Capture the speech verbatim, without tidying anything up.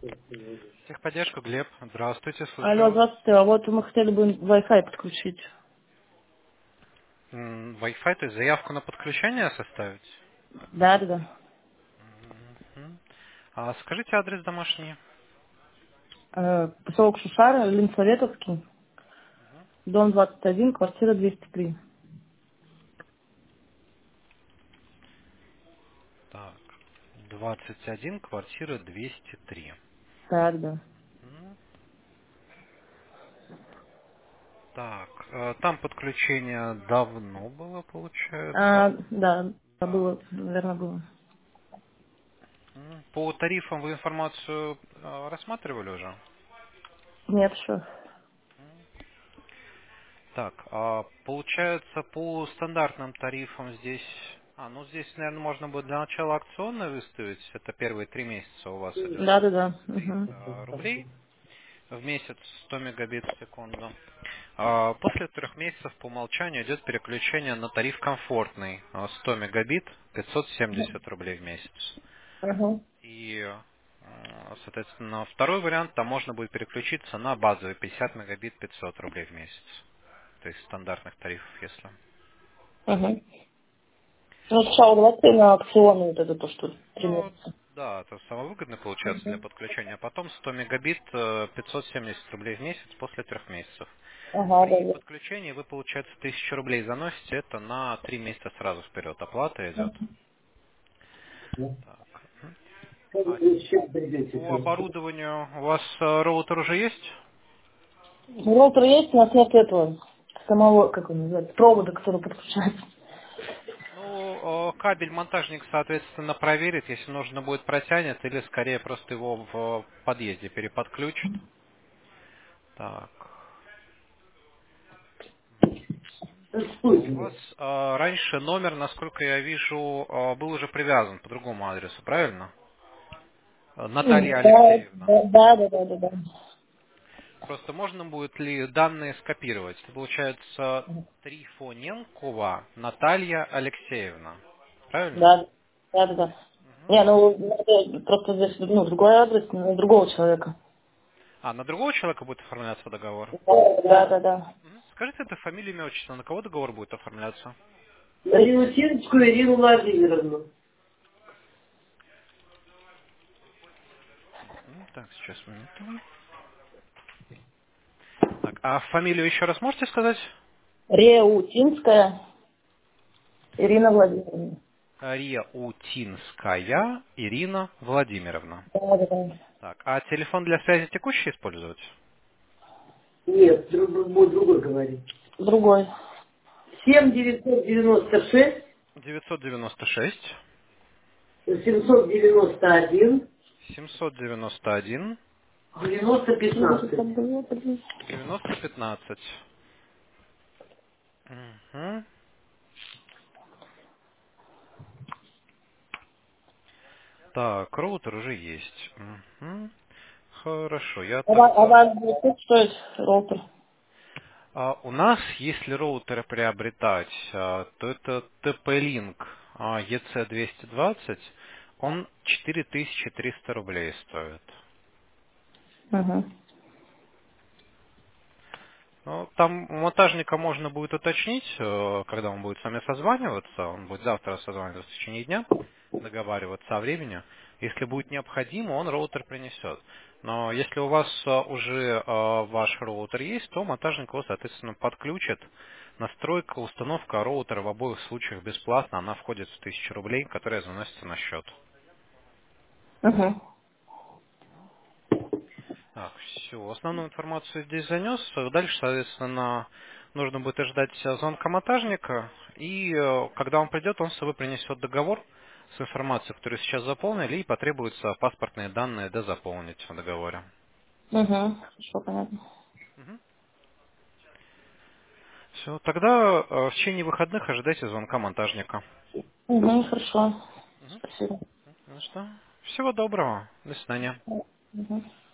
Техподдержка, Глеб. Здравствуйте, Алло, слушаю. здравствуйте. А вот мы хотели бы Wi-Fi подключить. М, Wi-Fi, то есть заявку на подключение составить? Да, да, да. Мгм. А скажите адрес домашний. Э, Поселок Шушара, Ленсоветовский, дом двадцать один, квартира двести три. Так, двадцать один, квартира двести три. Да, да, да. М, Так, э, там подключение давно было, А, получается. да, да, Да. было, наверное, было. М, По тарифам вы информацию э, рассматривали уже? Нет, еще. Так, а получается по стандартным тарифам здесь... А, ну здесь, наверное, можно будет для начала акционно выставить. Это первые три месяца у вас идет Да, да, да. триста Угу. рублей в месяц, сто мегабит в секунду. А после трех месяцев по умолчанию идет переключение на тариф комфортный. а, сто мегабит, пятьсот семьдесят рублей в месяц. Угу. И, э, соответственно, второй вариант, там можно будет переключиться на базовый пятьдесят мегабит, пятьсот рублей в месяц. То есть стандартных тарифов, если. Угу. Ну, сначала давайте на акционы вот это то, что три Ну, месяца. да, это самое выгодное получается для Угу. подключения. А потом сто мегабит, э, пятьсот семьдесят рублей в месяц после трех месяцев. Ага, да, При да. подключении вы, получается, тысячу рублей заносите. Это на три месяца сразу вперед оплата идет. Так. Мгм. А по оборудованию у вас э, роутер уже есть? Роутер есть, у нас нет этого самого, как он называется, провода, который подключается. Ну, э, кабель монтажник, соответственно, проверит. Если нужно будет, протянет, или скорее просто его в подъезде переподключит. Так. А у вас э, раньше номер, насколько я вижу, э, был уже привязан по другому адресу, правильно? Э, Наталья Да, Алексеевна. да, да, да, да, да. Просто можно будет ли данные скопировать? Это получается Трифоненкова Наталья Алексеевна. Правильно? Да, да, да, да. Мгм. Не, ну, это просто здесь, ну, другой адрес, на другого человека. А, на другого человека будет оформляться договор? Да, да, да. Мгм. Скажите, это фамилия, имя, отчество, на кого договор будет оформляться? Рилутинскую Ирину Владимировну. Мгм. Так, сейчас минуту. Так, а фамилию еще раз можете сказать? Реутинская Ирина Владимировна. Риаутинская Ирина Владимировна. Да, да, да. Так, а телефон для связи текущий использовать? Нет, друг, другой, другой говорит. Другой. семь девятьсот девяносто шесть девятьсот девяносто шесть семьсот девяносто один семьсот девяносто один девяносто пятнадцать. девяносто пятнадцать. Мгм. Так, роутер уже есть. Мгм. Хорошо, я А ва- а тогда... вас будет сколько стоит роутер? А, у нас, если роутеры приобретать, а, то это Т П-Link E C двести двадцать, он четыре тысячи триста рублей стоит. Угу. Ну, там у монтажника можно будет уточнить, э, когда он будет с вами созваниваться. Он будет завтра созваниваться в течение дня, договариваться о времени. Если будет необходимо, он роутер принесет. Но если у вас э, уже э, ваш роутер есть, то монтажник его, соответственно, подключит. Настройка, установка роутера в обоих случаях бесплатно. Она входит в тысячу рублей, которые заносятся на счет. Угу. Так, все. Основную информацию здесь занес. Дальше, соответственно, нужно будет ждать звонка монтажника. И э, когда он придет, он с собой принесет договор с информацией, которую сейчас заполнили, и потребуются паспортные данные дозаполнить в договоре. Угу. Хорошо, понятно. Все. Тогда э, в течение выходных ожидайте звонка монтажника. Угу, хорошо. Мгм. Спасибо. Ну что, всего доброго. До свидания. Угу.